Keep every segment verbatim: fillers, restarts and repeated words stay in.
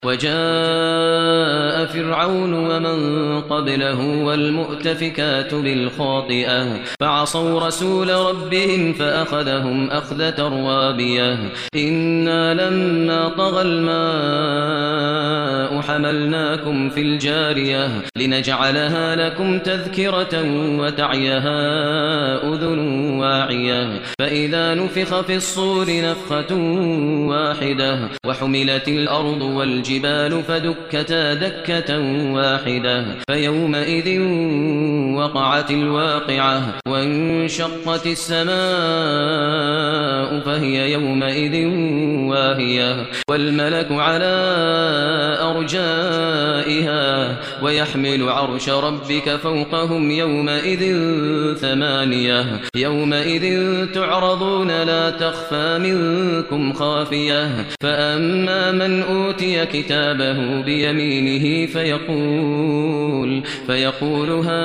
وجاء فرعون ومن قبله والمؤتفكات بالخاطئة فعصوا رسول ربهم فأخذهم أخذة روابية إنا لما طغى الماء حملناكم في الجارية لنجعلها لكم تذكرة وتعيها أذن واعية فإذا نفخ في الصور نفخة واحدة وحملت الأرض والجبال فدكتا دكة واحدة فيومئذ وقعت الواقعة وانشقت السماء فهي يومئذ واهية والملك على أرجائها ويحمل عرش ربك فوقهم يومئذ ثمانية يومئذ تعرضون لا تخفى منكم خافية فأما من أوتي كتابه بيمينه فيقول فيقول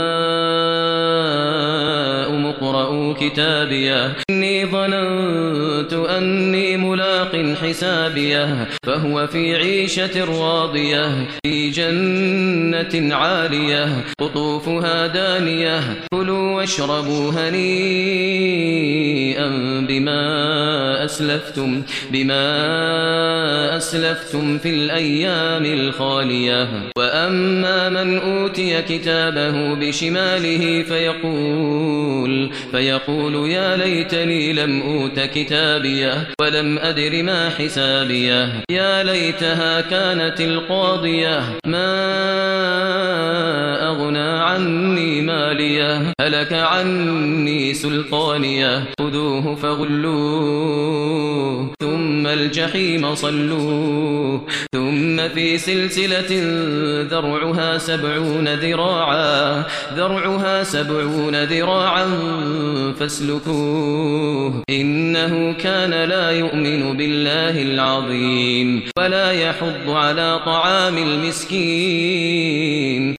هاؤم اقرءوا كتابيه إني ظننت أني ملاق حسابيه فهو في عيشة راضية في جنة عالية قطوفها دانية كلوا واشربوا هنيئا بما أسلفتم بما أسلفتم في الأيام الخالية وأما من أوتي كتابه بشماله فيقول فيقول يا ليتني لم أوت كتابيه ولم أدر ما حسابيه يا ليتها كانت القاضية ما أغنى عني ماليه هلك عني سلطانيه خذوه فغلوه ثم الجحيم صلوه ثم في سلسلة ذرعها سبعون ذراعا ذرعها سبعون ذراعا فاسلكوه إنه كان لا يؤمن بالله العظيم ولا يحض على طعام المسكين